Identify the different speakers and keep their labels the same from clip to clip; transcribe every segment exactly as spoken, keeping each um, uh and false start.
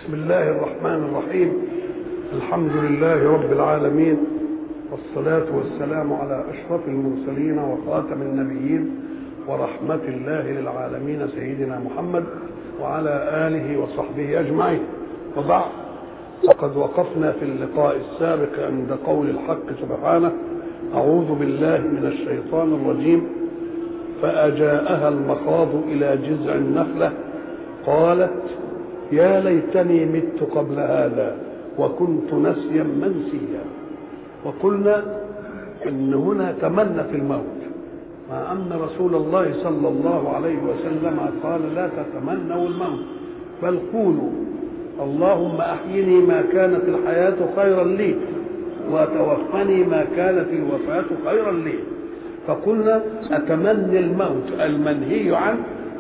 Speaker 1: بسم الله الرحمن الرحيم. الحمد لله رب العالمين، والصلاة والسلام على أشرف المرسلين وخاتم النبيين ورحمة الله للعالمين سيدنا محمد وعلى آله وصحبه أجمعين. وبعد، فقد وقفنا في اللقاء السابق عند قول الحق سبحانه: أعوذ بالله من الشيطان الرجيم. فأجاءها المخاض إلى جذع النخلة قالت يا ليتني مت قبل هذا وكنت نسيا منسيا. وقلنا إن هنا تمنى في الموت، مع أن رسول الله صلى الله عليه وسلم قال لا تتمنوا الموت بل قولوا اللهم أحيني ما كانت الحياة خيرا لي وتوفني ما كانت الوفاة خيرا لي. فقلنا أتمنى الموت المنهي عنه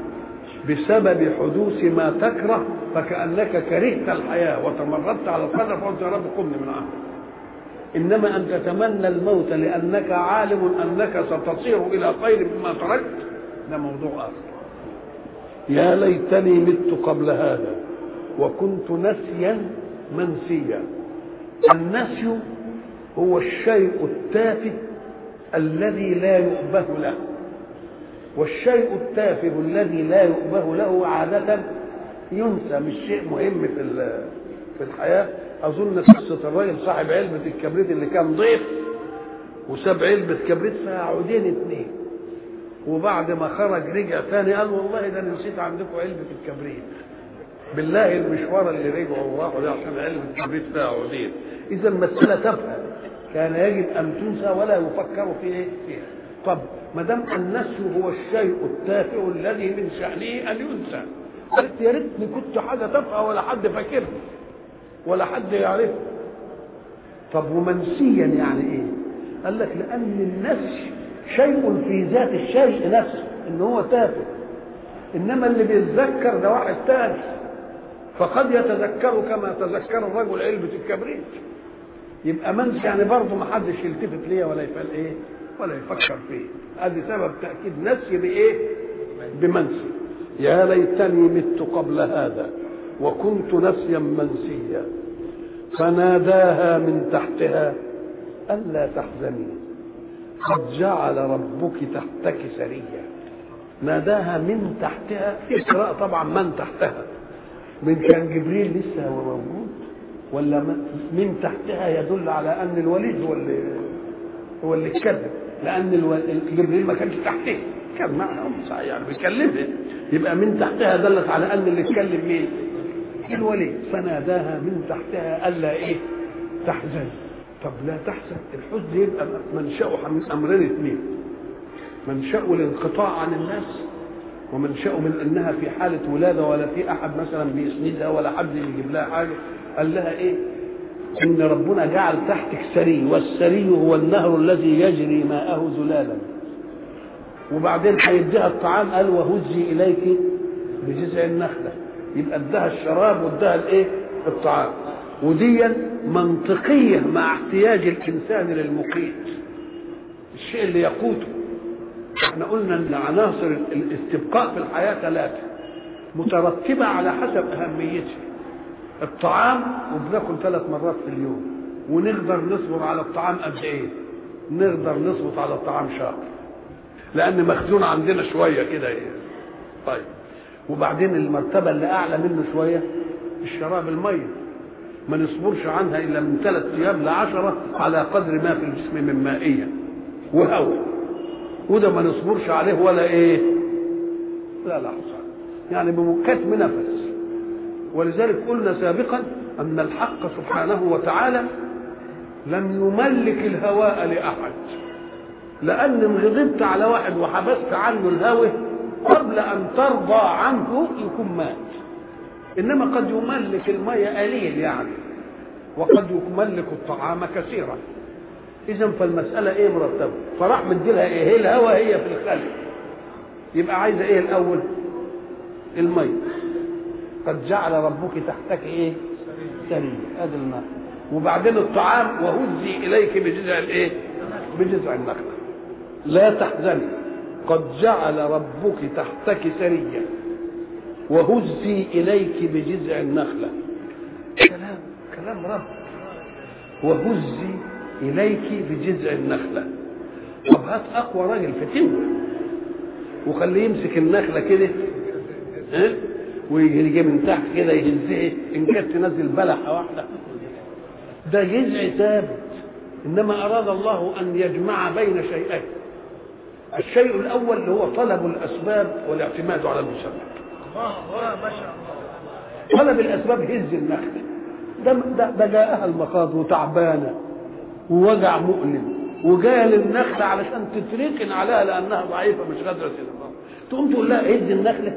Speaker 1: بسبب حدوث ما تكره، فكأنك كرهت الحياة وتمردت على القدر فقلت يا رب قمني من عمرك. إنما أن تتمنى الموت لأنك عالم أنك ستصير إلى خير مما تركت، ده موضوع آخر. يا ليتني مت قبل هذا وكنت نسيا منسيا. النسي هو الشيء التافه الذي لا يؤبه له، والشيء التافه الذي لا يؤبه له عادة ينسى، مش شيء مهم في في الحياة. أظن قصة الراجل صاحب علبة الكبريت اللي كان ضيف وساب علبة كبريت فيها عودين اتنين، وبعد ما خرج رجع ثاني قال والله ده نسيت عندكم علبة الكبريت. بالله المشوار اللي رجعوا وراحوا ده عشان علبة الكبريت فيها عودين. إذا المسألة تافهة كان يجب أن تنسى ولا يفكر في إيه فيها. طب ما دام النسي هو الشيء التافه الذي من شأنه أن ينسى، قلت يا ريتني كنت حاجة تافهة ولا حد فاكرها ولا حد يعرفها. طب ومنسيا يعني إيه؟ قال لك لأن النسي شيء في ذات الشيء نفسه إن هو تافه، إنما اللي بيتذكر ده واحد تاني، فقد يتذكر كما تذكر الرجل علبة الكبريت. يبقى منسي يعني برضه ما حدش يلتفت ليه ولا يفعل ايه ولا يفكر فيه. هذا سبب تأكيد نسي بايه؟ بمنسي. يا ليتني مت قبل هذا وكنت نسيا منسيا. فناداها من تحتها ألا تحزني قد جعل ربك تحتك سريا. ناداها من تحتها، في قراءة طبعا من تحتها، من كان جبريل لسه هو موجود ولا من تحتها يدل على ان الوليد هو اللي هو اللي اتكلم، لان جبريل ما كانش تحته، كان معنا يعني بيكلمها. يبقى من تحتها دلت على ان اللي اتكلم مين؟ الوليد. فناداها من تحتها الا ايه؟ تحزن. طب لا تحزن، الحزن يبقى منشأه من امرين اثنين: منشأه الانقطاع عن الناس، ومنشأه من انها في حاله ولاده ولا في احد مثلا بيسندها ولا حد يجيب لها حاجه. قال لها ايه؟ ان ربنا جعل تحتك سري، والسري هو النهر الذي يجري ماءه زلالا. وبعدين هيديها الطعام، قال وهزي اليك بجذع النخله. يبقى ادها الشراب وادها الايه؟ الطعام. ودي منطقيه مع احتياج الانسان للمقيت، الشيء اللي يقوته. احنا قلنا ان عناصر الاستبقاء في الحياه ثلاثه مترتبه على حسب اهميتها. الطعام، وبناكل ثلاث مرات في اليوم، ونقدر نصبر على الطعام قد ايه؟ نقدر نصبر على الطعام شهر، لان مخزون عندنا شويه كده ايه. طيب، وبعدين المرتبه اللي اعلى منه شويه الشراب، الميه، ما نصبرش عنها الا من ثلاث ايام لعشره على قدر ما في الجسم من مائيه وهواء، وده ما نصبرش عليه ولا ايه لا لحظه، يعني بكتم نفس. ولذلك قلنا سابقا ان الحق سبحانه وتعالى لم يملك الهواء لاحد، لان ان غضبت على واحد وحبست عنه الهواء قبل ان ترضى عنه يكون مات. انما قد يملك الميه قليل يعني، وقد يملك الطعام كثيرا. اذا فالمساله ايه؟ مرتبه. فراح مديلها ايه؟ هي الهواء هي في الخلق، يبقى عايزه ايه الاول؟ الميه. قد جعل ربك تحتك ايه؟ سريا، ادي الماء. وبعدين الطعام وهزي اليك بجذع الايه؟ بجذع النخله. لا تحزني قد جعل ربك تحتك سريا وهزي اليك بجذع النخله. كلام كلام رب. وهزي اليك بجذع النخله. طب هات اقوى راجل فتنه وخليه يمسك النخله كده ها ويجي من تحت كده يهزها، ان كانت تنزل بلحه واحده ده جذع ثابت. انما اراد الله ان يجمع بين شيئين. الشيء الاول اللي هو طلب الاسباب والاعتماد على المسبب. الله ما شاء الله. طلب الاسباب هز النخله ده ده, ده جاءها المخاض وتعبانه ووجع مؤلم وجايه للنخله علشان تتركن عليها لانها ضعيفه مش قادره تنام. تقوم تقول لها هز النخله.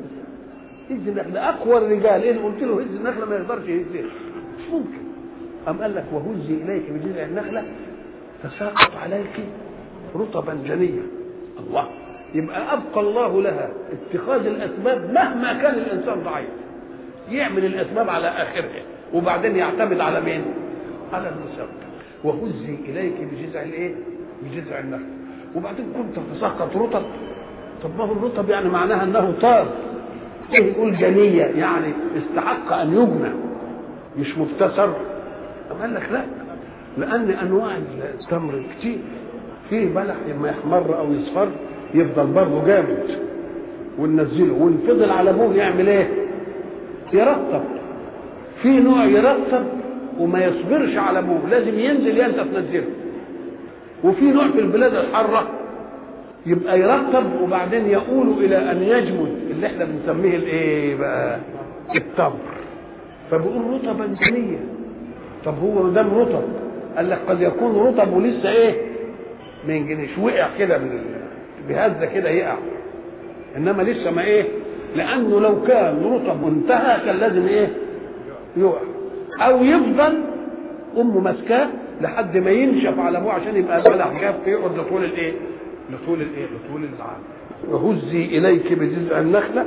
Speaker 1: هز النخله اقوى الرجال ايه قلت له هز النخله ما يقدرش يهزها مش ممكن. أم قال لك وهزي إليك بجذع النخلة تساقط عليك رطبا جنيا. الله. يبقى أبقى الله لها اتخاذ الأسباب مهما كان الإنسان ضعيف يعمل الأسباب على آخرها وبعدين يعتمد على مين؟ على المسبب. وهزي إليك بجذع الإيه؟ بجذع النخلة. وبعدين كنت تساقط رطب. طب ما هو الرطب يعني معناها أنه طار. إيه يقول جنية يعني استحق أن يجنى مش مبتسر. قال لك لا لان انواع التمر كتير فيه بلح لما يحمر او يصفر يفضل برضه جامد وننزله ونفضل على ابوه يعمل ايه؟ يرطب. في نوع يرطب وما يصبرش على ابوه لازم ينزل انت تنزله. وفي نوع في البلاد الحاره يبقى يرطب وبعدين يقول الى ان يجمد اللي احنا بنسميه الايه بقى؟ التمر. فبيقول رطبا جنيا. طب هو ده رطب قال لك قد يكون رطب ولسه ايه ما ينجنش وقع كده من بهذا كده يقع انما لسه ما ايه لانه لو كان رطب وانتهى كان لازم ايه يقع او يفضل امه ماسكاه لحد ما ينشف على ابوه عشان يبقى بلح جاف يقعد لطول الايه لطول الايه لطول العام. وهزي اليك بجذع النخله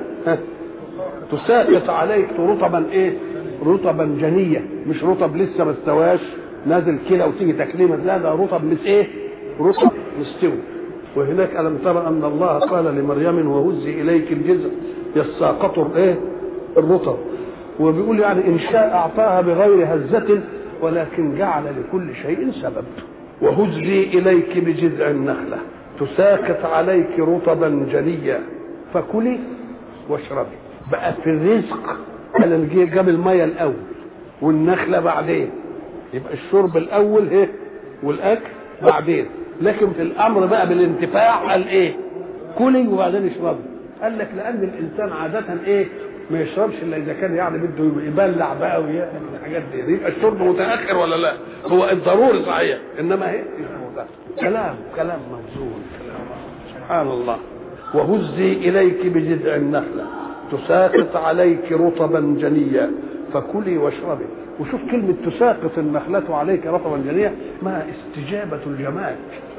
Speaker 1: تساقط عليك رطبا ايه رطبا جنيه مش رطب لسه ما استواش نازل كده وتيجي تكليمه لا ده رطب مش ايه رطب مستوي. وهناك الم ترى ان الله قال لمريم وهزي اليك الجذع يساقط ايه الرطب. وبيقول يعني ان شاء اعطاها بغير هزه ولكن جعل لكل شيء سبب. وهزي اليك بجذع النخله تساقط عليك رطبا جنيا فكلي واشربي. بقى في الرزق قال جاب الميه الاول والنخله بعدين يبقى الشرب الاول ايه والاكل بعدين. لكن في الامر بقى بالانتفاع قال ايه كلي وبعدين اشربي. قال لك لان الانسان عاده ايه ما يشربش الا اذا كان يعني بده يبلع بقى ويعمل الحاجات دي يبقى الشرب متاخر ولا لا هو الضروري صحيح انما ايه كلام كلام موزون سبحان الله. وهزي اليك بجذع النخله تساقط عليك رطبا جنيا فكلي واشربي. وشوف كلمة تساقط النخلة عليك رطبا جنيا ما استجابة الجمال.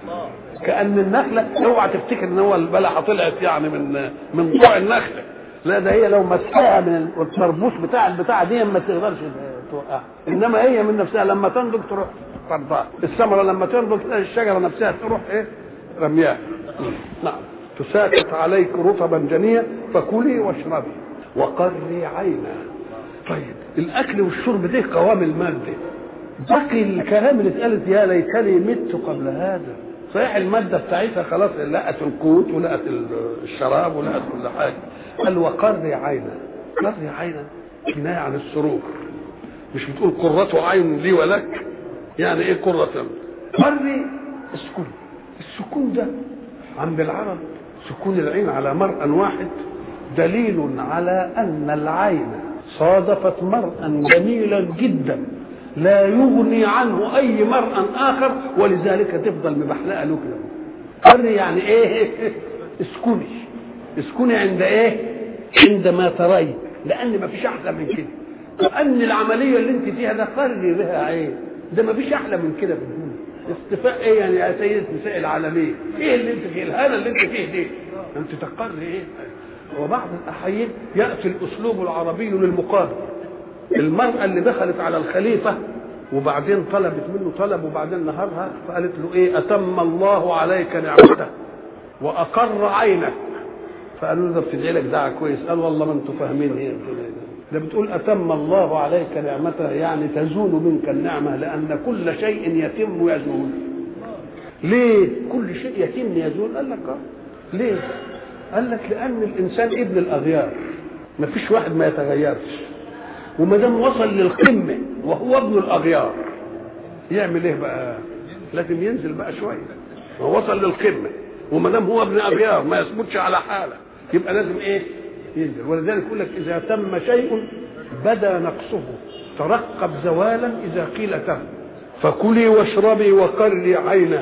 Speaker 1: كأن النخلة اوعى تفتكر ان هو البلحة طلعت يعني من من طوع النخلة لا ده هي لو مسكها من الطربوش بتاع البتاع دي ما تقدرش توقعها انما هي من نفسها لما تنضج تروح طردها. الثمرة لما تنضج تلاقي الشجرة نفسها تروح ايه رمياها. نعم تساقط عليك رطبا جنيا فكلي واشربي وقري عينا. طيب الاكل والشرب ده قوام الماده. باقي الكلام اللي اتقالت يا ليتني مت قبل هذا صحيح الماده بتاعتها خلاص لقت القوت ولقت الشراب ولقت كل حاجه. قال وقري عينا. قري عينا كنايه عن السرور مش بتقول قرة عين لي ولك يعني ايه قرة قري السكون. السكون ده عند العرب سكون العين على مرء واحد دليل على ان العين صادفت مرءا جميلا جدا لا يغني عنه اي مرء اخر ولذلك تفضل مبحلقه له كده. قري يعني ايه اسكني اسكني عند ايه عندما ترين لان ما فيش احلى من كده. وان العمليه اللي انت فيها ده قري بها عين ده ما فيش احلى من كده في الدنيا. استفاء ايه يعني يا سيدة نساء العالمين ايه اللي انت فيه الهنا اللي انت فيه دي انت تقري ايه. وبعض الاحيان ياتي الاسلوب العربي للمقابل. المراه اللي دخلت على الخليفه وبعدين طلبت منه طلب وبعدين نهارها فقالت له ايه اتم الله عليك نعمته واقر عينك. فقالوا له ده بتدعي لك دعاء كويس. قال والله ما انتوا فاهمين ايه ده بتقول أتم الله عليك نعمته، يعني تزول منك النعمة، لأن كل شيء يتم يزول. ليه كل شيء يتم يزول؟ قال لك ليه؟ قال لك لأن الإنسان ابن الأغيار، ما فيش واحد ما يتغيرش، وما دام وصل للقمة وهو ابن الأغيار يعمل إيه بقى؟ لازم ينزل بقى شوية. هو وصل للقمة وما دام هو ابن أغيار ما يثبتش على حالة، يبقى لازم إيه؟ ينزل. ولذلك يقول لك إذا تم شيء بدا نقصه، ترقب زوالا إذا قيل تم. فكلي واشربي وقري عينا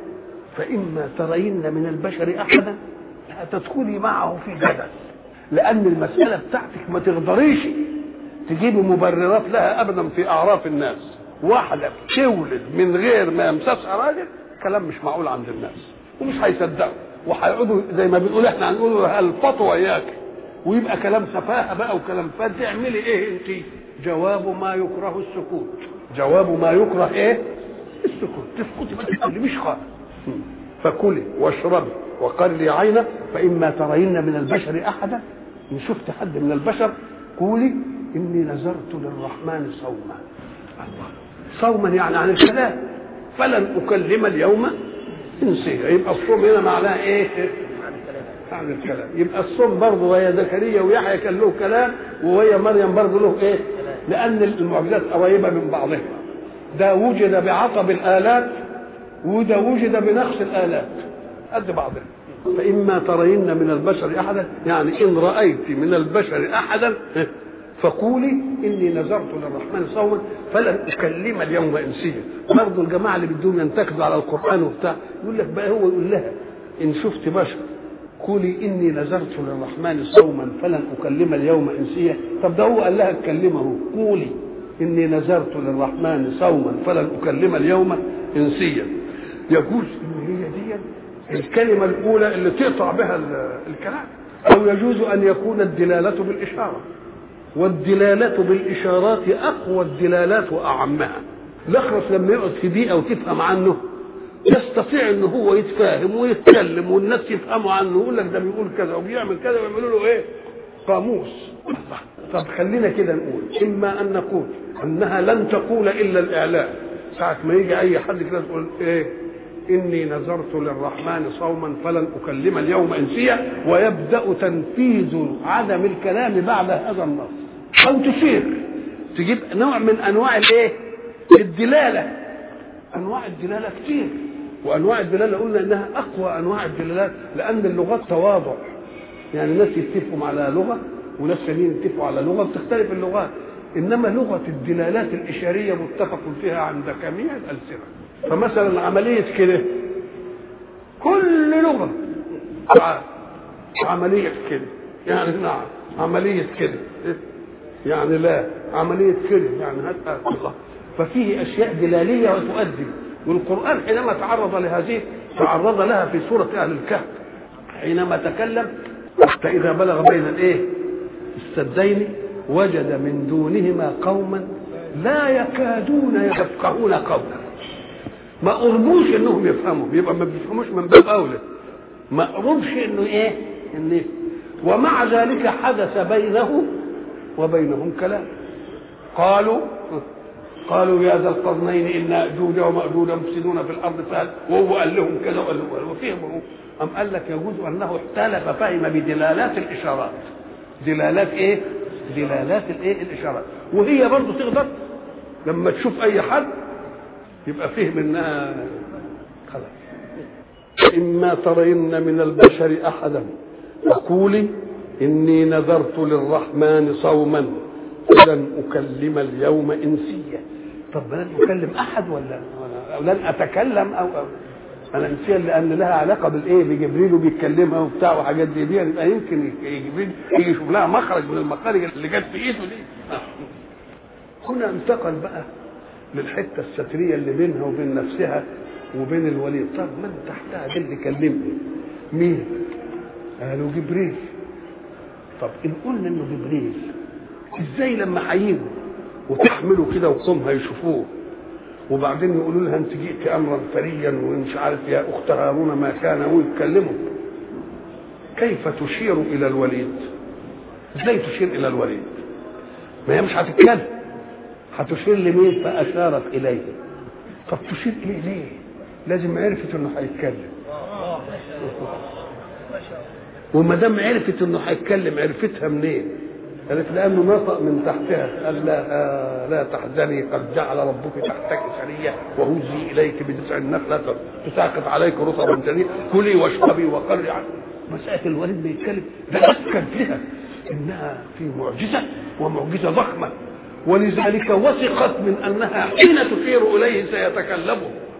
Speaker 1: فإما ترين من البشر أحدا لا تدخلي معه في جدل، لأن المسألة بتاعتك ما تقدريش تجيبي مبررات لها أبدا في أعراف الناس. واحدة تولد من غير ما يمسسها راجل، كلام مش معقول عند الناس ومش هيصدقوا، وهيقعدوا زي ما بنقول احنا هنقول الفطوة إياك، ويبقى كلام سفاهة بقى وكلام. فتعملي ايه انت؟ جواب ما يكره السكوت. جواب ما يكره ايه؟ السكوت. تسكتي ما تتكلميش خالص. فكلي واشربي وقري عينا فإما ترين من البشر أحدا، إن شفت حد من البشر قولي إني نذرت للرحمن صوما. الله، صوما يعني عن الكلام، فلن أكلم اليوم إنسيا. يبقى الصوم هنا معناه إيه؟ عن الكلام. يبقى الصوم برضه وهي زكريا ويحيى كان له كلام، وهي مريم برضه له إيه؟ لأن المعجزات قريبة من بعضها. ده وجد بعطب الآلات وده وجد بنقص الآلات قد بعضها. فإما ترين من البشر أحدا، يعني إن رأيت من البشر أحدا فقولي إني نذرت للرحمن صوما فلن أكلم اليوم إنسيا. برضه الجماعة اللي بدهم ينتقدوا على القرآن وبتاع يقول لك بقى، هو يقول لها إن شفت بشر قولي إني نذرت للرحمن صوما فلن أكلم اليوم إنسيا. طب ده هو قال لها اتكلمه، قولي إني نذرت للرحمن صوما فلن أكلم اليوم إنسيا. يجوز إن هي دي الكلمة الأولى اللي تقطع بها الكلام، أو يجوز أن يكون الدلالة بالإشارة، والدلالة بالإشارات أقوى الدلالات وأعمها. الأخرس لما يقعد في بيئة وتفهم عنه يستطيع أنه هو يتفاهم ويتكلم والناس يفهموا عنه، يقول لك ده بيقول كذا وبيعمل كذا ويعملوا له إيه؟ قاموس. طب خلينا كده نقول إما أن نقول أنها لن تقول إلا الإعلان. ساعة ما يجي أي حد كده تقول إيه؟ إني نذرت للرحمن صوما فلن أكلم اليوم إنسيا، ويبدأ تنفيذ عدم الكلام بعد هذا النص. أو تشير تجيب نوع من أنواع الإيه؟ الدلالة. أنواع الدلالة كتير، وأنواع الدلالة قلنا إنها أقوى أنواع الدلالات، لأن اللغات تواضع. يعني ناس يتفقوا على لغة وناس ثانيين يتفقوا على لغة، بتختلف اللغات، إنما لغة الدلالات الإشارية متفق فيها عند جميع الألسنة. فمثلا عملية كده كل لغة عملية كده يعني نعم، عملية كده يعني لا، عملية كده يعني هات الله. ففيه أشياء دلالية وتؤدي. والقرآن حينما تعرض لهذه تعرض لها في سورة أهل الكهف حينما تكلم حتى إذا بلغ بين الإيه السدين وجد من دونهما قوما لا يكادون يفقهون قولا. ما قربوش انهم يفهموا، يبقى ما بيفهموش من باب اولى. ما قربش انه ايه إن ومع ذلك حدث بينه وبينهم كلام. قالوا قالوا يا ذا القرنين ان ياجوج وماجوج مفسدون في الارض فهل، وهو قال لهم كذا وقال لهم وفهموا. ام قال لك يجوز انه احتال ففهم بدلالات الاشارات. دلالات ايه؟ دلالات الايه؟ الاشارات. وهي برضه تقدر لما تشوف اي حد يبقى فهم انها خلاص. اما ترين من البشر احدا فقولي اني نذرت للرحمن صوما فلن اكلم اليوم انسيا. طب لن اكلم احد ولا او لن اتكلم او, أو. انا انسيا لان لها علاقه بالايه؟ بجبريل وبيتكلمها وبتاع وحاجات دي دي يبقى يمكن جبريل يجي يشوف لها مخرج من المخارج اللي جت في ايده دي. هنا انتقل بقى للحته الستريه اللي بينها وبين نفسها وبين الوليد. طب من تحتها ده اللي كلمني مين؟ قالوا جبريل. طب ان قلنا انه جبريل ازاي لما هيجوا وتحملوا كده وقومها يشوفوه وبعدين يقولوا لها انت جئت امرا فريا ومش عارف يا اخت هارون ما كان ويتكلموا، كيف تشير الى الوليد؟ ازاي تشير الى الوليد؟ ما هي مش هتتكلم، هتشير لمين؟ فاشارت اليه. طب تشير اليه ليه؟ لازم عرفت انه هيتكلم، وما دام عرفت انه هيتكلم عرفتها منين؟ قالت لانه نطق من تحتها قال لا آه لا تحزني قد جعل ربك تحتك سريه وهزي اليك بجذع النخله تساقط عليك رطبا جنيا كلي واشربي وقري عنه. مساله الوليد بيتكلم ده اكد لها انها في معجزه ومعجزه ضخمه، ولذلك وثقت من انها حين تشير اليه سيتكلم.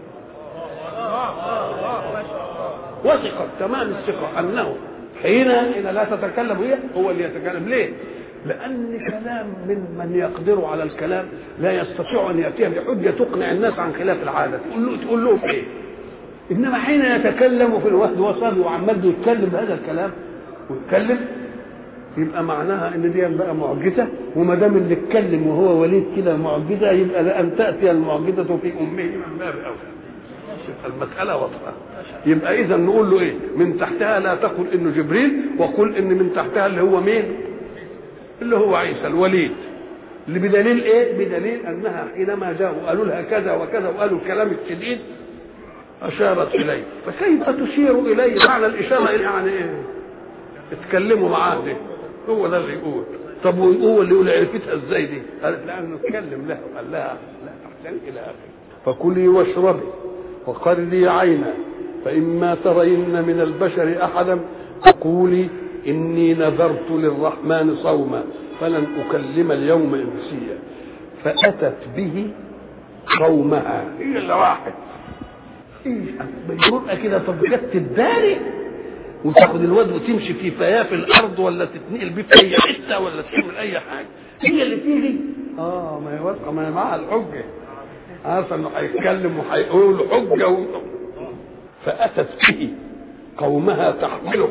Speaker 1: وثقت تمام الثقه انه حين حين لا تتكلم هي هو اللي يتكلم. ليه؟ لأن كلام من من يقدر على الكلام لا يستطيع أن يأتيها بحجة تقنع الناس عن خلاف العادة، تقول له تقول لهم إيه؟ إنما حين يتكلم في الوحد وصبي وعمال يتكلم بهذا الكلام ويتكلم يبقى معناها إن دي بقى معجزة، وما دام اللي اتكلم وهو وليد كده معجزة يبقى لأن تأتي المعجزة في أمه من باب أولى. المسألة واضحة. يبقى إذا نقول له إيه؟ من تحتها لا تقل إنه جبريل، وقل إن من تحتها اللي هو مين؟ اللي هو عيسى الوليد. اللي بدليل ايه؟ بدليل انها حينما جاءوا وقالوا لها كذا وكذا وقالوا الكلام الشديد اشارت اليه. فكيف تشير اليه؟ معنى الاشاره يعني ايه؟ اتكلموا معاه دي، هو ده اللي يقول. طب هو اللي يقول عرفتها ازاي دي؟ قالت لانه اتكلم لها وقال لها لا تحزن الى اخره. فكلي واشربي وقري عينا فاما ترين من البشر احدا فقولي إني نذرت للرحمن صوما فلن أكلم اليوم إنسيا. فأتت به قومها. هي اللي راحت. إيه بجرأة كده؟ طب جت تداري وتاخد الواد وتمشي في فياف الأرض ولا تتنقل بيه في أي حتة ولا تعمل أي حاجة؟ هي اللي تيجي. آه ما هي واثقة، ما هي معاها الحجة، عارفة إنه هيتكلم وهيقول حجة و... فأتت به قومها تحمله.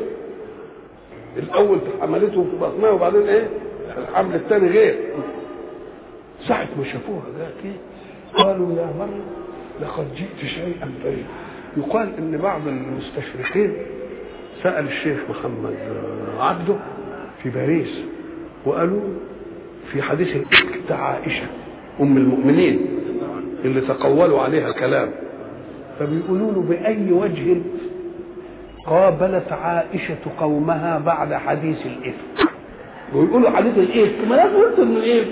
Speaker 1: الاول حملته في بطنها وبعدين ايه الحمل الثاني غير. ساعه ما شافوها ذاك قالوا يا مريم لقد جئت شيئا فريدا. يقال ان بعض المستشرقين سال الشيخ محمد عبده في باريس وقالوا في حديث الافك بتاع عائشه ام المؤمنين اللي تقولوا عليها كلام، فبيقولوا له باي وجه قابلت عائشة قومها بعد حديث الإفك؟ ويقولوا حديث الإفك، ما لا قلت إنه إفك.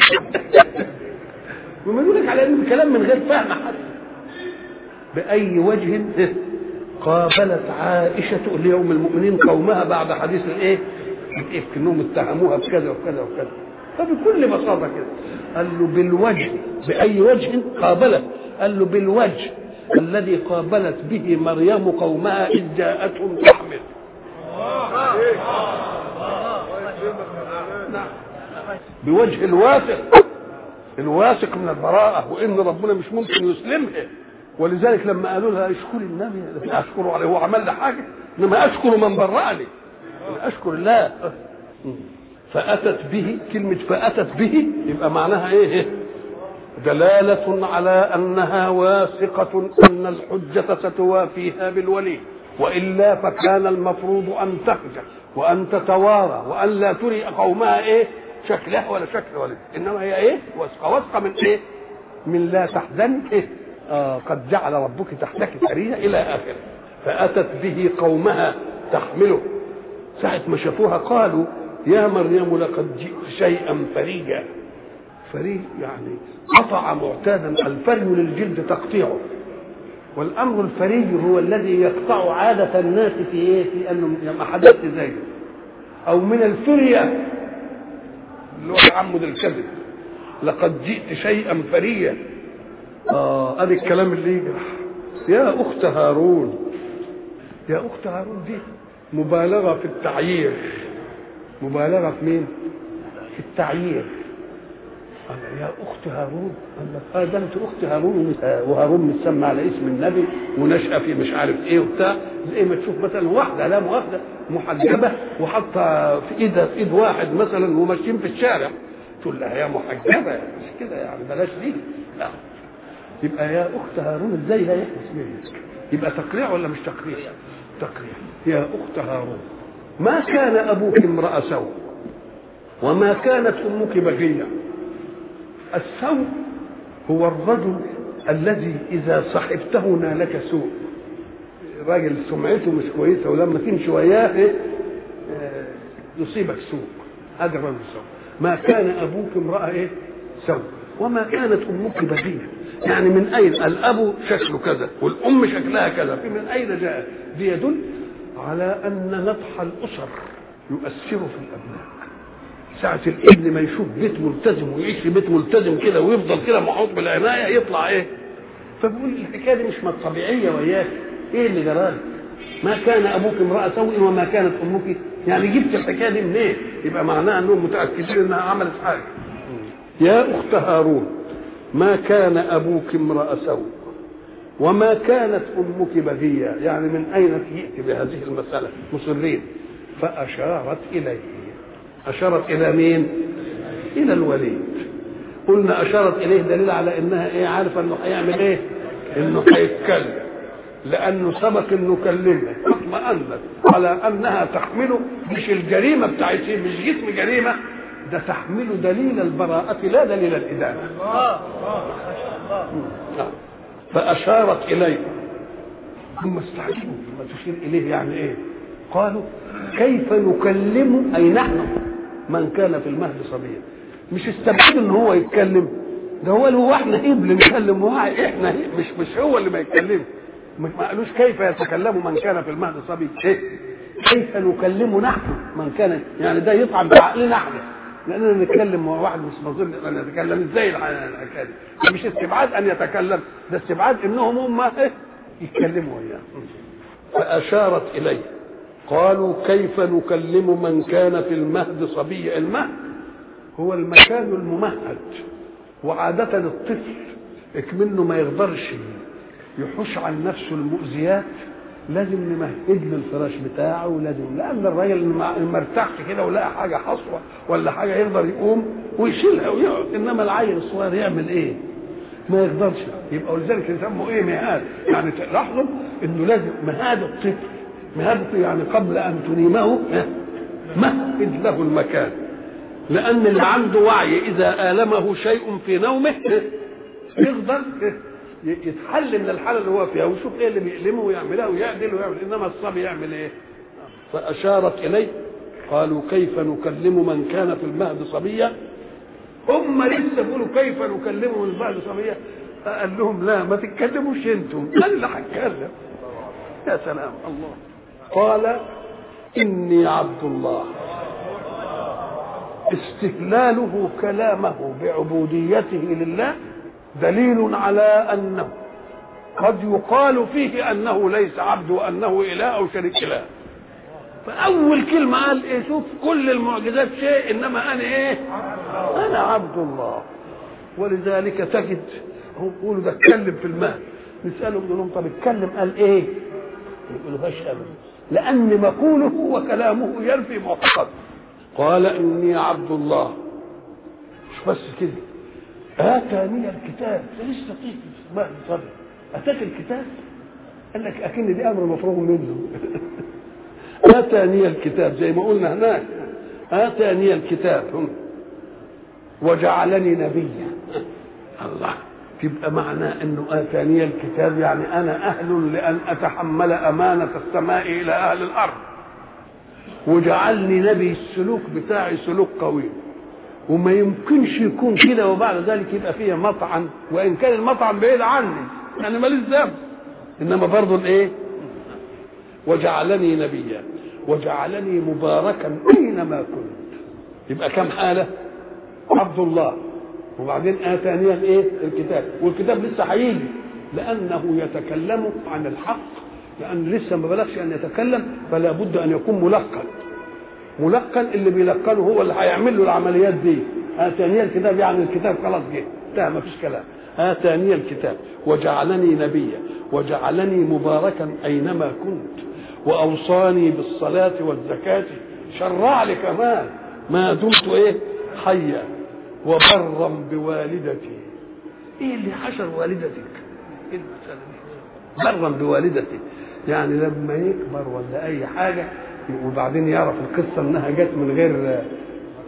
Speaker 1: وما يقول لك على إن الكلام من غير فهم حتى. بأي وجه قابلت عائشة ليوم المؤمنين قومها بعد حديث الإيه؟ الإفك، إنهم اتهموها بكذا وكذا وكذا. فبكل بساطة كده قال له بالوجه. بأي وجه قابلت؟ قال له بالوجه الذي قابلت به مريم قومها إذ جاءتهم تحمل. بوجه الواثق، الواثق من البراءة وإن ربنا مش ممكن يسلمها. ولذلك لما قالوا لها اشكري النبي أشكر عليه، هو عمل لي حاجة؟ إنما أشكر من برأني، أشكر الله. فأتت به، كلمة فأتت به يبقى معناها إيه؟ دلالة على أنها واثقة أن الحجة ستوافيها بالولي، وإلا فكان المفروض أن تخجل وأن تتوارى وأن لا تري قومها إيه شكلها ولا شكل ولد، إنما هي إيه واثقة. واثقة من إيه؟ من لا تحزن إيه؟ آه قد جعل ربك تحتك سريا إلى آخره. فأتت به قومها تحمله. ساعة ما شافوها قالوا يا مريم لقد جئت شيئا فريا. فري يعني قطع معتادا. الفري للجلد تقطيعه، والامر الفري هو الذي يقطع عاده الناس في ايه؟ في انه لما حدث زيه. او من الفريه اللي هو تعمد الكذب. لقد جئت شيئا فريا. اه ادي الكلام اللي يجرح. يا اخت هارون. يا اخت هارون دي مبالغه في التعيير. مبالغه في مين؟ في التعيير. قال يا اخت هارون. قال ده انت اخت هارون، وهارون متسمى على اسم النبي ونشأ في مش عارف ايه وبتاع. زي ما تشوف مثلا واحده لا مؤاخذه محجبه وحاطه في ايدها في ايد واحد مثلا وماشيين في الشارع تقول لها يا محجبه، مش كده يعني، بلاش دي. لا يبقى يا اخت هارون ازاي لا يحدث منك؟ يبقى تقريع ولا مش تقريع؟ تقريع. يا اخت هارون ما كان ابوك امرأ سوء. وما كانت أمك بغية. السوء هو الرجل الذي إذا صحبته نالك سوء، راجل سمعته مش كويسة ولما تمشي وياه يصيبك سوء، هذا الرجل سوء. ما كان أبوك امرأة إيه؟ سوء. وما كانت أمك بغية، يعني من أين الأب شكله كذا والأم شكلها كذا، من أين جاء؟ دي يدل على أن نطح الأسر يؤثر في الأبناء. ساعة الابن ما يشوف بيت ملتزم ويعيش في بيت ملتزم كده ويفضل كده محوط بالعناية يطلع إيه؟ فبقول الحكاية دي مش طبيعية وياك، إيه اللي جرالك؟ ما كان أبوك امرأة سوء وما كانت أمك، يعني جبت الحكاية دي منين؟ إيه؟ يبقى معناها أنهم متأكدين أنها عملت حاجة. يا أخت هارون ما كان أبوك امرأ سوء وما كانت أمك بغية، يعني من أين جئت بهذه المسألة؟ مصرين. فأشارت إليه. أشارت إلى مين؟ إلى الوليد. قلنا أشارت إليه دليل على إنها إيه؟ عارفة إنه هيعمل إيه؟ إنه هيتكلم، لأنه سبق إنه كلمها اطمأنت على أنها تحمله مش الجريمة بتاعتها، مش جسم جريمة، ده تحمل دليل البراءة لا دليل الإدانة. فأشارت إليه. ثم استعجبوا لما تشير إليه يعني إيه؟ قالوا كيف نكلم أي نحن من كان في المهد صبيا. مش استبعد إن هو يتكلم، ده هو اللي هو احنا قبل نتكلم وهاي احنا مش مش هو اللي ما يتكلم. ما قالوش كيف يتكلم من كان في المهد صبي، إيه؟ كيف نكلم نحن من كان، يعني ده يطعن بعقلنا احنا، لاننا نتكلم مع واحد مش مظن ان نتكلم ازاي الحكايه دي. مش استبعاد ان يتكلم، ده استبعاد انهم هم ايه يتكلموا وياه. فاشارت اليه. قالوا كيف نكلم من كان في المهد صبيا. المهد هو المكان الممهد، وعاده الطفل اكمنه ما يقدرش يحوش عن نفسه المؤذيات، لازم نمهد له الفراش بتاعه، ولازم، لان الراجل ما ارتاحش كده ولقى حاجه حصوه ولا حاجه يقدر يقوم ويشيلها ويقعد. انما العيل الصغير يعمل ايه؟ ما يقدرش. يبقى ولذلك يسموا ايه؟ مهاد. يعني تلاحظوا انه لازم مهاد الطفل، مهاد يعني قبل ان تنيمه مهد له المكان، لان اللي عنده وعي اذا آلمه شيء في نومه يقدر يتحل من الحاله اللي هو فيها ويشوف ايه اللي بيألمه ويعملها ويعدل ويعمل. انما الصبي يعمل ايه؟ فاشارت اليه. قالوا كيف نكلم من كان في المهد صبيا. هم لسه بيقولوا كيف نكلمه من المهد صبيا. قال لهم لا ما تتكلموش انتم، انا اللي هتكلم. يا سلام الله. قال اني عبد الله. استهلاله كلامه بعبوديته لله دليل على أنه قد يقال فيه أنه ليس عبد وأنه إله أو شريك إله. فأول كلمة قال إيه؟ شوف كل المعجزات شيء، إنما أنا إيه؟ أنا عبد الله. ولذلك تجد هم يقولوا ده اتكلم في المهد، نسألهم نقول لهم طب اتكلم قال إيه؟ يقولوا هاش أبدا، لأن مقوله وكلامه ينفي معتقد. قال إني عبد الله. مش بس كده، آتاني الكتاب. لسه طيب ما صبر أتاك الكتاب؟ قال لك أكن دي أمر مفروغ منه. آتاني الكتاب زي ما قلنا هناك، آتاني الكتاب وجعلني نبيا. الله، تبقى معناه أنه آتاني الكتاب يعني أنا أهل لأن أتحمل أمانة السماء إلى أهل الأرض، وجعلني نبي. السلوك بتاعي سلوك قوي، وما يمكنش يكون كده وبعد ذلك يبقى فيه مطعن، وان كان المطعن بعيد عني يعني ماليش ذنب، انما برضه الايه؟ وجعلني نبيا وجعلني مباركا اينما كنت. يبقى كم حاله؟ عبد الله، وبعدين اتاني الايه؟ الكتاب. والكتاب لسه هيجي لانه يتكلم عن الحق، لان لسه ما بلغش ان يتكلم، فلا بد ان يكون ملقن. ملقن اللي بيلقنه هو اللي هيعمل له العمليات دي. آتاني الكتاب يعني الكتاب خلاص جه، لا ما فيش كلام. آتاني الكتاب وجعلني نبيا وجعلني مباركا أينما كنت وأوصاني بالصلاة والزكاة. شرع لي كمان ما دمت إيه؟ حيا وبرا بوالدتي. إيه اللي حشر والدتك؟ إيه المسألة؟ برا بوالدتي يعني لما يكبر ولا أي حاجة وبعدين يعرف القصة انها جت من غير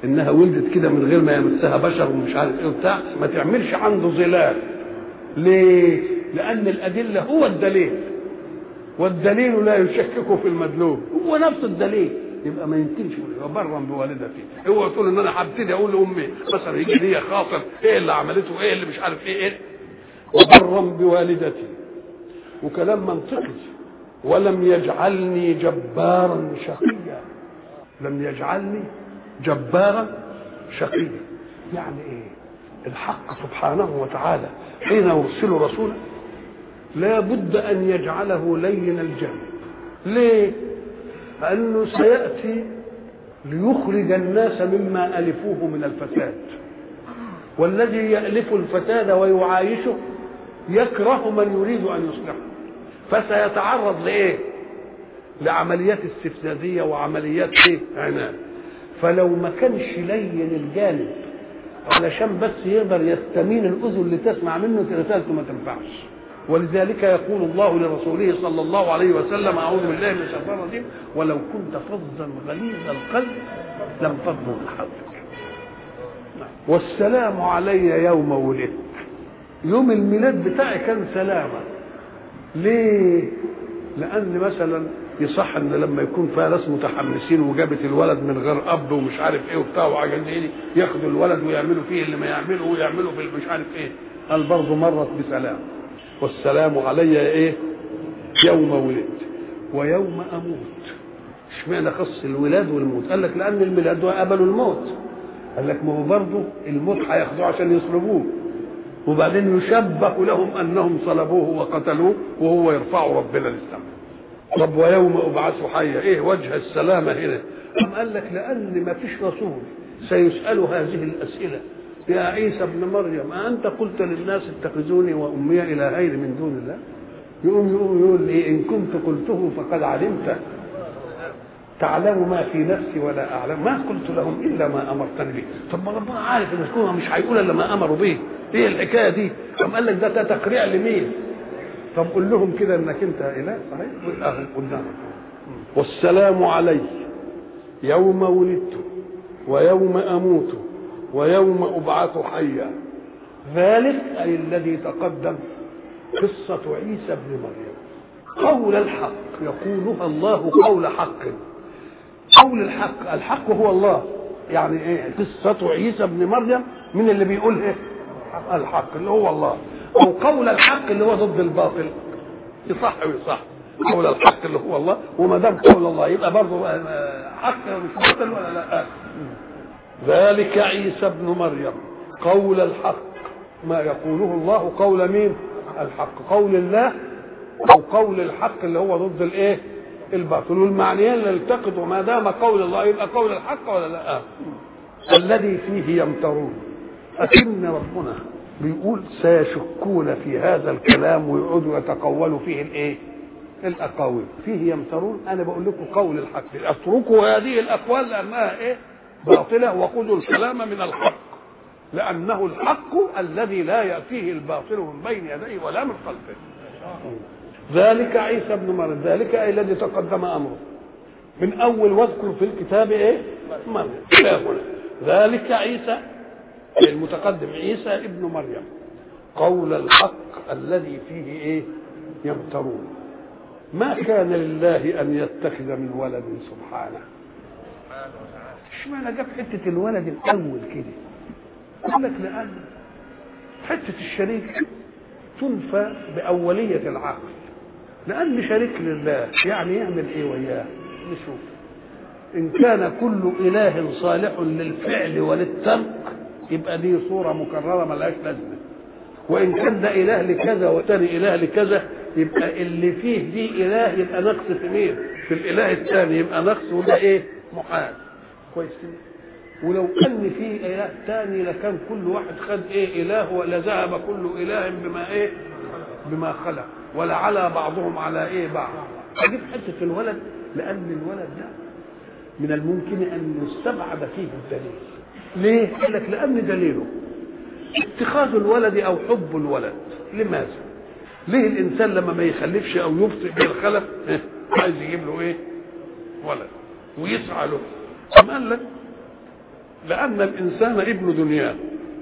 Speaker 1: انها ولدت كده من غير ما يمسها بشر ومش عارف ايه وبتاع، ما تعملش عنده ظلال. ليه؟ لان الادله هو الدليل، والدليل لا يشكك في المدلول، هو نفس الدليل. يبقى ما يمكنش وبرا بوالدتي. هو تقول ان انا هبتدي اقول لامي مثلا يجي لي خاطر ايه اللي عملته، ايه اللي مش عارف ايه ايه وبرا بوالدتي، وكلام منطقي. ولم يجعلني جبارا شقيا، لم يجعلني جبارا شقيا. يعني ايه؟ الحق سبحانه وتعالى حين يرسل رسولا لا بد ان يجعله لين الجانب. ليه؟ لانه سياتي ليخرج الناس مما الفوه من الفساد، والذي يالف الفساد ويعايشه يكره من يريد ان يصلحه، فسيتعرض لايه؟ لعمليات استفزازيه وعمليات ايه؟ عناد. فلو ما كانش لين الجانب علشان بس يقدر يستمين الاذن اللي تسمع منه رسالته ما تنفعش. ولذلك يقول الله لرسوله صلى الله عليه وسلم: اعوذ بالله من الشيطان الرجيم: ولو كنت فظا غليظ القلب لانفضوا من حولك. والسلام علي يوم ولدت. يوم الميلاد بتاعي كان سلامه. ليه؟ لان مثلا يصح ان لما يكون فيها ناس متحمسين وجابت الولد من غير اب ومش عارف ايه وبتاع وعجل ايه، ياخدوا الولد ويعملوا فيه اللي ما يعمله ويعملوا في مش عارف ايه. قال برضه مرت بسلام. والسلام علي ايه؟ يوم ولدت ويوم اموت. اشمعنى خص الولاد والموت؟ قال لك لان الميلاد وقبلوا الموت. قال لك ما هو برضه الموت هياخدوه عشان يصلبوه، وبعدين يشبه لهم انهم صلبوه وقتلوه وهو يرفع ربنا للسماء. طب ويوم ابعث حيا، ايه وجه السلامه هنا؟ أم قال لك لان ما فيش رسول سيسال هذه الاسئله. يا عيسى ابن مريم أأنت قلت للناس اتخذوني وأمي إلهين من دون الله؟ يقوم يقوم يقول إيه؟ إن كنت قلته فقد علمت، تعلم ما في نفسي ولا أعلم، ما قلت لهم إلا ما أمرتني به. طب ما ربنا عارف إن هو مش هيقول إلا ما أمروا به. إيه الحكاية دي؟ طب قال لك ده تقريع لمين؟ طب قول لهم كده إنك أنت إله صحيح؟ قدامك. والسلام علي يوم ولدت ويوم أموت ويوم أبعث حيا. ذلك أي الذي تقدم قصة عيسى بن مريم. قول الحق يقولها الله قول حق. قول الحق، الحق هو الله. يعني ايه قصة عيسى بن مريم؟ من اللي بيقول ايه؟ الحق اللي هو الله، او قول الحق اللي هو ضد الباطل. يصح ويصح. قول الحق اللي هو الله، وما دام قول الله يبقى برضه حق مش باطل ولا لا؟ ذلك عيسى ابن مريم قول الحق. ما يقوله الله قول مين؟ الحق. قول الله او قول الحق اللي هو ضد الايه؟ الباطل. والمعنيين يلتقطوا. وما دام قول الله يبقى قول الحق ولا لا؟ الذي فيه يمترون. لكن ربنا بيقول سيشكون في هذا الكلام ويقعدوا يتقولوا فيه الايه؟ الاقاويل. فيه يمترون. انا بقول لكم قول الحق، اتركوا هذه الاقوال لانها ايه؟ باطله، وخذوا الكلام من الحق، لانه الحق الذي لا ياتيه الباطل من بين يديه ولا من خلفه. ذلك عيسى ابن مريم. ذلك اي الذي تقدم امره من اول واذكر في الكتاب ايه؟ مريم. ذلك عيسى المتقدم عيسى ابن مريم قول الحق الذي فيه ايه؟ يمترون. ما كان لله ان يتخذ من ولد سبحانه. اشمعنى جاب حته الولد الاول كده؟ قال لك لان حته الشريك تنفى باوليه العقل، لان شريك لله يعني يعمل ايه وياه؟ نشوف. ان كان كل اله صالح للفعل وللترك يبقى دي صوره مكرره ملهاش لازمه، وان كان ده اله لكذا وثاني اله لكذا يبقى اللي فيه دي اله يبقى نقص في مين؟ في الاله الثاني يبقى نقص، وده ايه؟ محال. كويس كده. ولو كان في اله ثاني لكان كل واحد خد ايه؟ اله، ولا ذهب كل اله بما ايه؟ بما خلق، ولا على بعضهم على ايه؟ بعض. اجيب حته الولد لان الولد ده من الممكن ان يستبعد فيه الدليل. ليه؟ قال لك لان دليله اتخاذ الولد او حب الولد. لماذا؟ ليه الانسان لما ما يخلفش او يبطئ بالخلف عايز يجيب له ايه؟ ولد ويسعى له؟ أم قال لك لأن الإنسان ابن دنياه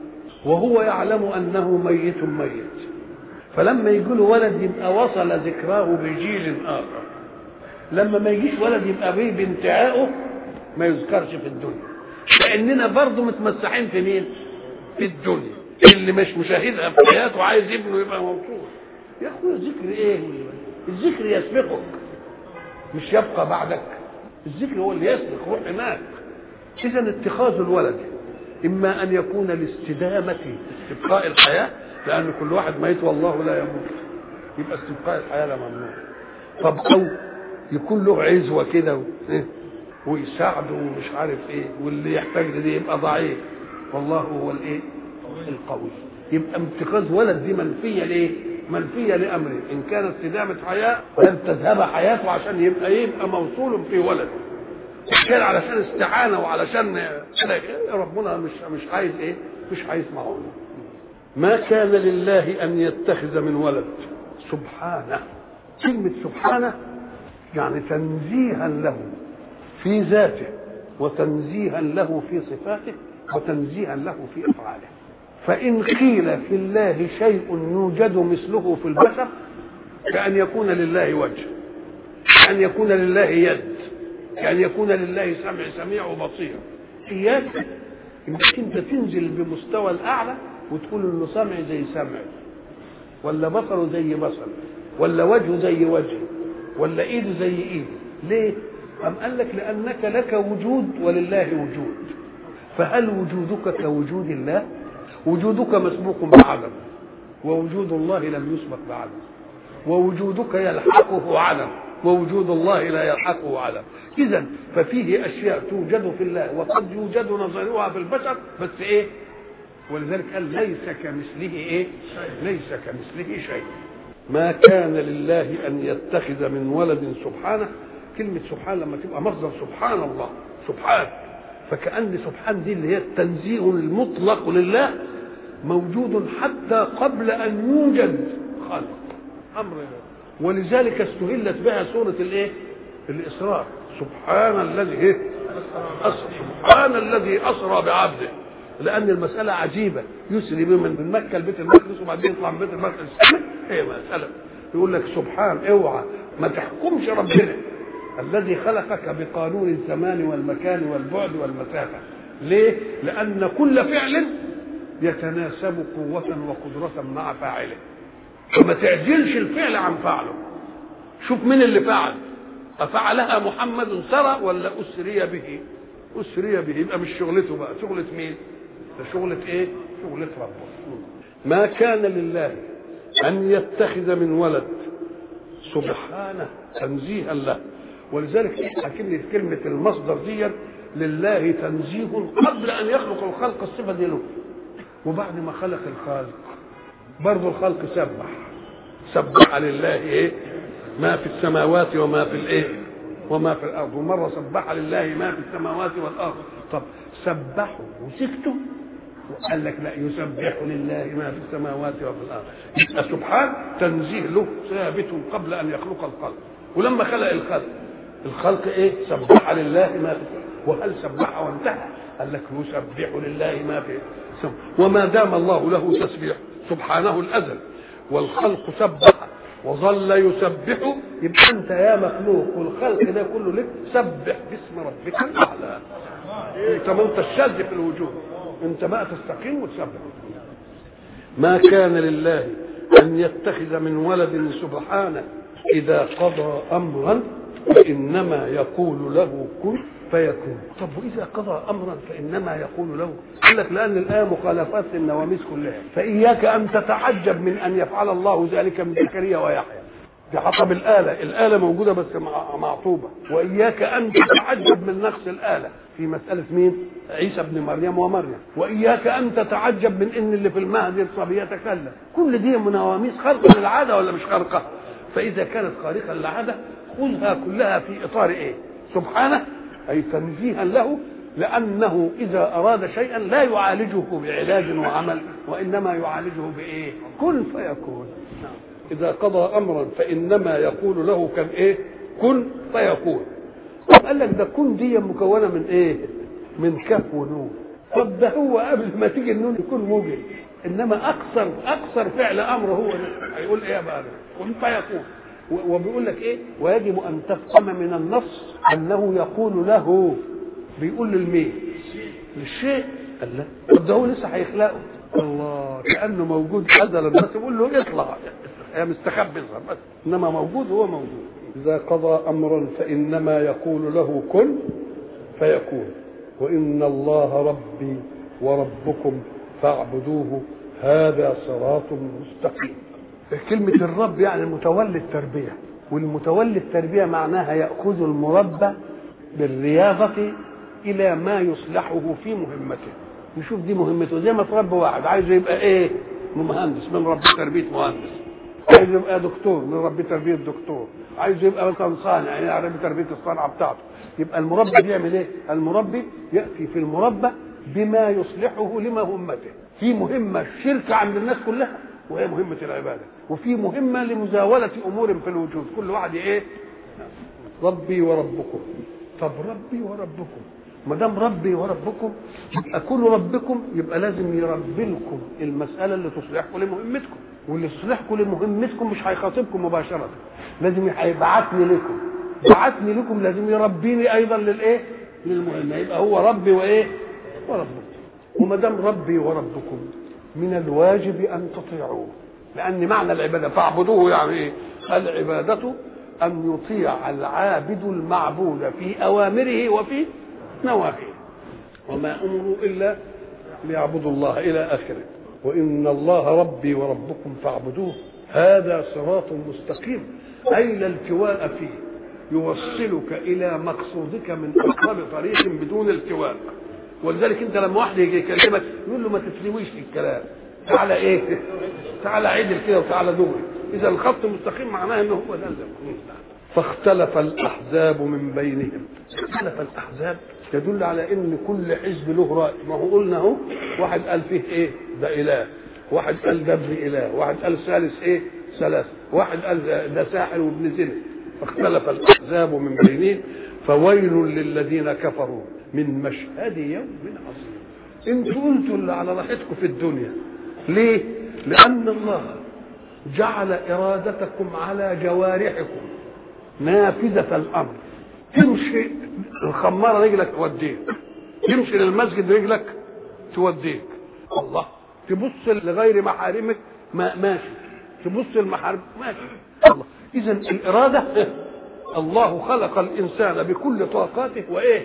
Speaker 1: وهو يعلم أنه ميت ميت، فلما يجي له ولد يبقى وصل ذكراه بجيل آخر، لما ما يجيش ولد يبقى بيه بانتهائه ما يذكرش في الدنيا، لأننا برضه متمسحين في مين؟ في الدنيا. اللي مش مشاهدها في حياته عايز ابنه يبقى مبسوط. يا أخويا الذكر إيه؟ الذكر يسبقك مش يبقى بعدك، الذكر هو اللي يسبق، روح هناك. إذا اتخاذ الولد إما أن يكون لاستدامة استبقاء الحياة، لأن كل واحد ميت والله لا يموت، يبقى استبقاء الحياة لا ممنوع. طب أو يكون له عزوة كده ويساعده ومش عارف إيه، واللي يحتاج لدي يبقى ضعيف والله هو الإيه؟ القوي. يبقى اتخاذ ولد دي منفية ليه؟ منفية لأمره، إن كانت استدامة حياة ولن تذهب حياته عشان يبقى يبقى موصول في ولد، كان علشان استعانة وعلشان ربنا مش مش عايز إيه؟ مش عايز معونه. ما كان لله أن يتخذ من ولد سبحانه. كلمة سبحانه يعني تنزيها له في ذاته، وتنزيها له في صفاته، وتنزيها له في أفعاله. فإن قيل في الله شيء يوجد مثله في البشر كأن يكون لله وجه، كأن يكون لله يد، كأن يكون لله سمع سميع وبصير. إياك إنك أنت تنزل بمستوى الأعلى وتقول إنه سمع زي سمع، ولا بصره زي بصر، ولا وجهه زي وجه، ولا إيده زي إيده. ليه؟ أم قال لك لأنك لك وجود ولله وجود، فهل وجودك كوجود الله؟ وجودك مسبوق بعدم، ووجود الله لم يسبق بعدم، ووجودك يلحقه عدم، ووجود الله لا يلحقه عدم. إذن ففيه أشياء توجد في الله وقد يوجد نظيرها في البشر، بس إيه؟ ولذلك قال ليس كمثله إيه؟ ليس كمثله شيء. ما كان لله أن يتخذ من ولد سبحانه. كلمة سبحان لما تبقى مصدر سبحان الله، سبحان، فكأن سبحان دي اللي هي التنزيه المطلق لله، موجود حتى قبل أن يوجد خلق أمر. ولذلك استهلت بها سورة الايه؟ الإسراء. سبحان الذي ايه؟ أسرى. سبحان الذي أسرى بعبده، لأن المسألة عجيبة، يسري به من مكة لبيت المقدس وبعدين يطلع من بيت المقدس. ايه مسألة يقول لك سبحان، اوعى ما تحكمش ربنا الذي خلقك بقانون الزمان والمكان والبعد والمسافة. ليه؟ لأن كل فعل يتناسب قوة وقدرة مع فاعله، فما تعجلش الفعل عن فعله. شوف مين اللي فعل، أفعلها محمد سرى ولا أسري به؟ أسري به، يبقى مش شغلته بقى، شغلة مين؟ ده شغلة إيه؟ شغلة ربه. ما كان لله أن يتخذ من ولد سبحانه تنزيها له. ولذلك حكيم كلمة المصدر دي لله تنزيه قبل أن يخلق الخلق، الصفة دي له، وبعد ما خلق الخالق برضه الخلق سبح. سبح لله ايه؟ ما في السماوات وما في الايه؟ وما في الارض. ومره سبح لله ما في السماوات والارض. طب سبحوا وسكتوا، وقال لك لا، يسبح لله ما في السماوات وفي الارض. يبقى سبحان تنزيه له ثابت قبل ان يخلق الخلق، ولما خلق الخلق الخلق ايه؟ سبح لله ما في. وهل سبح وانتهى؟ قال لك يسبح لله ما في السماوات. وما دام الله له تسبيح سبحانه الازل والخلق سبح وظل يسبح، يبقى انت يا مخلوق والخلق ده كله لك سبح باسم ربك الاعلى. انت ما انت الشاذ في الوجود، انت بقى تستقيم وتسبح. ما كان لله ان يتخذ من ولد سبحانه اذا قضى امرا فانما يقول له كن فيكون. طب واذا قضى امرا فانما يقول له، قال لك لان الايه مخالفات للنواميس كلها، فاياك ان تتعجب من ان يفعل الله ذلك من زكريا ويحيى، دي حطب الاله، الاله موجوده بس معطوبه. واياك ان تتعجب من نقص الاله في مساله مين؟ عيسى ابن مريم ومريم. واياك ان تتعجب من ان اللي في المهد الصبي يتكلم. كل دي نواميس خارقه للعاده ولا مش خارقه؟ فاذا كانت خارقه للعاده خذها كلها في اطار ايه؟ سبحانه، أي تنزيها له، لأنه إذا أراد شيئا لا يعالجه بعلاج وعمل، وإنما يعالجه بإيه؟ كن فيكون. إذا قضى أمرا فإنما يقول له كان إيه؟ كن فيكون. قال لك ده كن دي مكونة من إيه؟ من كاف ونون. طب ده هو قبل ما تيجي النون يكون موجد، انما اكثر اكثر فعل امر هو هيقول ايه بقى؟ كن فيكون. وبيقول لك ايه؟ ويجب ان تفهم من النص انه يقول له، بيقول للمين؟ للشيء. قال لا، طب ده هو لسه هيخلقه. الله، كانه موجود ازلا، بس بيقول له اطلع، هي مستخبي بس، انما موجود، هو موجود. اذا قضى امرا فانما يقول له كن فيكون. وان الله ربي وربكم فاعبدوه هذا صراط مستقيم. كلمة الرب يعني المتولي التربية، والمتولي التربية معناها يأخذ المربى بالرياضة إلى ما يصلحه في مهمته. نشوف دي مهمته، زي ما تربي واحد عايز يبقى إيه؟ مهندس، من ربي تربية مهندس. عايز يبقى دكتور، من ربي تربية دكتور. عايز يبقى مثلا صانع، يعني ربي تربية الصنعة بتاعته. يبقى المربي بيعمل إيه؟ المربي يأتي في المربى بما يصلحه لمهمته. في مهمة الشركة عند الناس كلها وهي مهمة العبادة، وفي مهمة لمزاولة أمور في الوجود، كل واحد إيه؟ ربي وربكم. طب ربي وربكم، ما دام ربي وربكم يبقى كل ربكم، يبقى لازم يربي لكم المسألة اللي تصلحكم لمهمتكم، واللي تصلحكم لمهمتكم مش هيخاطبكم مباشرة، لازم هيبعتني لكم، بعتني لكم لازم يربيني أيضا للإيه؟ للمهمة. يبقى هو ربي وإيه؟ وربكم. وما دام ربي وربكم من الواجب أن تطيعوه، لأن معنى العبادة فاعبدوه يعني إيه؟ العبادة أن يطيع العابد المعبود في أوامره وفي نواهيه، وما أمروا إلا ليعبدوا الله إلى آخره. وإن الله ربي وربكم فاعبدوه هذا صراط مستقيم، أي لا التواء فيه، يوصلك إلى مقصودك من أقرب طريق بدون التواء. ولذلك انت لما واحد يجي يكلمك يقول له ما تفلويش في الكلام، تعالى ايه؟ تعالى عدل كده وتعالى دغري. اذا الخط مستقيم معناه انه هو ده. فاختلف الاحزاب من بينهم. اختلف الاحزاب يدل على ان كل حزب له راي. ما هو قلنا اهو، واحد قال فيه ايه؟ ده اله، واحد قال ده ابن اله، واحد قال ثالث ايه؟ ثلاث، واحد قال ده ساحر وابن زنا. فاختلف الاحزاب من بينهم فويل للذين كفروا من مشهد يوم عظيم. انتوا قلتوا اللي على راحتكم في الدنيا. ليه؟ لأن الله جعل إرادتكم على جوارحكم نافذة الأمر. تمشي الخمارة رجلك توديك، تمشي للمسجد رجلك توديك. الله، تبص لغير محارمك ما ماشي، تبص المحارم ماشي. الله، إذا الإرادة الله خلق الإنسان بكل طاقاته وإيه؟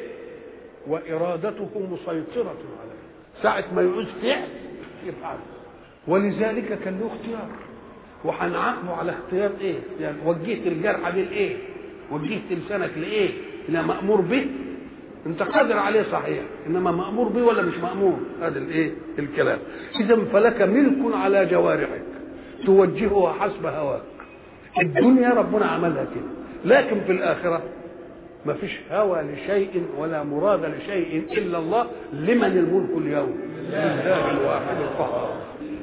Speaker 1: وإرادته مسيطرة عليه. ساعة ما يعوز فعل يفعل، ولذلك كان له اختيار، وهنعاقبه على اختيار ايه؟ يعني وجهت الجرح دي لايه؟ وجهت لسانك لايه؟ الى مأمور به، انت قادر عليه صحيح، انما مأمور به ولا مش مأمور؟ هذا الايه؟ الكلام. اذا فلك ملك على جوارحك توجهها حسب هواك. الدنيا ربنا عملها كده، لكن في الآخرة ما فيش هوى لشيء ولا مراد لشيء إلا الله. لمن الملك اليوم؟ لله الواحد القهار.